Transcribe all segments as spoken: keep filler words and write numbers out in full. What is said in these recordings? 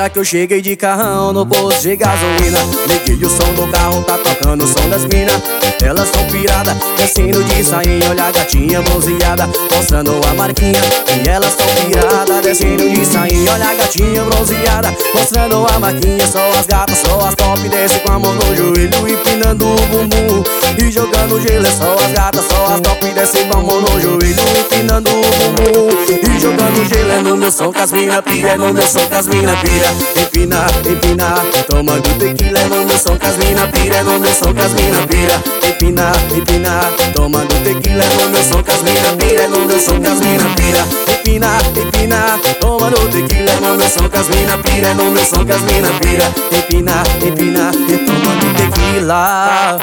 Olha que eu cheguei de carrão no posto de gasolina. Liguei o som do carro, tá tocando o som das mina. Elas tão piradas, descendo de sainha. Olha a gatinha bronzeada, mostrando a marquinha. E elas tão piradas, descendo de sainha. Olha a gatinha bronzeada, mostrando a marquinha. Só as gatas, só as top, desce com a mão no joelho, empinando o bumbum e jogando gelo. É só as gatas, só as top, desce com a mão no joelho, empinando o bumbum e jogando gelo. É no meu som que as mina pira, é no meu som que as mina pira. Empina, empina, tomando tequila. É no meu som que as mina pira, é no meu som que as mina pira. Empina, empina, tomando tequila. É no meu som que as mina pira, é no meu som que as mina pira. Empina, empina, tomando tequila. É no meu som que as mina pira, é no meu som que as mina pira. Empina, empina, e tomando tequila.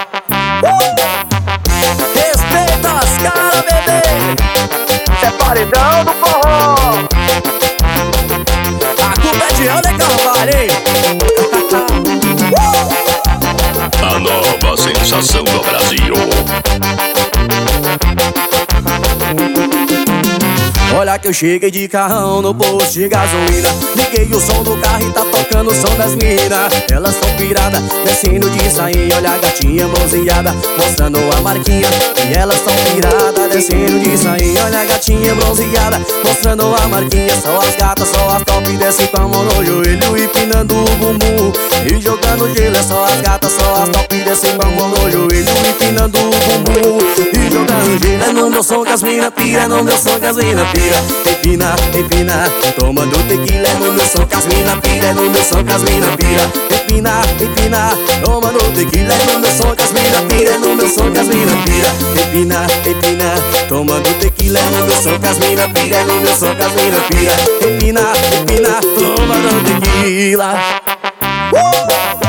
uh! Respeita as caras, bebê. É paredão do forró. A culpa é de Ana Carvalho, hein? A nova sensação do Brasil. Olha que eu cheguei de carrão no posto de gasolina. Liguei o som do carro e tá tocando o som das mina. Elas tão piradas, descendo de sainha. Olha a gatinha bronzeada, mostrando a marquinha. E elas tão piradas, descendo de sainha. Olha a gatinha bronzeada, mostrando a marquinha. Só as gatas, só as top, desce com a mão no joelho, empinando o bumbum e jogando gelo. É só as gatas, só as top, desce com a mão no joelho, empinando o bumbum e jogando gelo. É no meu som que as mina pira, é no meu som que as mina pira. Empina, empina, tomando tequila. É no meu som que as mina pira, é no meu som que as mina pira. Empina, empina, tomando tequila. É no meu som que as mina pira, é no meu som que as mina pira. Empina, empina, tomando tequila. É no meu som que as mina pira, é no meu som que as mina pira. Empina, empina, tomando tequila. uh!